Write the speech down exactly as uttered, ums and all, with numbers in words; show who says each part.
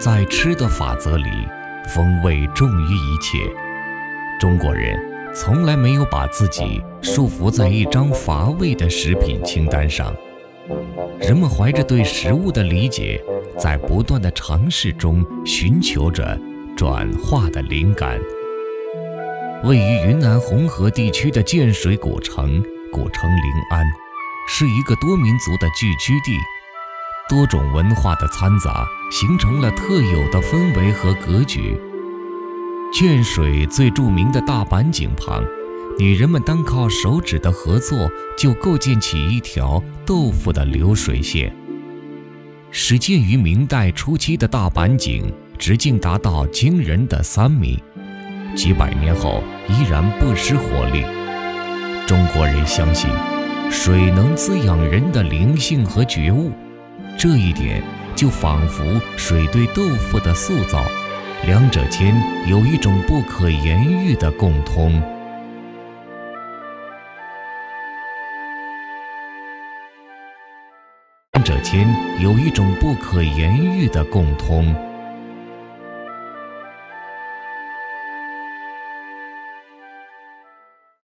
Speaker 1: 在吃的法则里，风味重于一切。中国人从来没有把自己束缚在一张乏味的食品清单上，人们怀着对食物的理解，在不断的尝试中寻求着转化的灵感。位于云南红河地区的建水古城，古城临安，是一个多民族的聚居地，多种文化的掺杂，形成了特有的氛围和格局。建水最著名的大板井旁，女人们单靠手指的合作，就构建起一条豆腐的流水线。始建于明代初期的大板井，直径达到惊人的三米，几百年后依然不失活力。中国人相信，水能滋养人的灵性和觉悟，这一点就仿佛水对豆腐的塑造，两者间有一种不可言喻的共通。两者间有一种不可言喻的共通。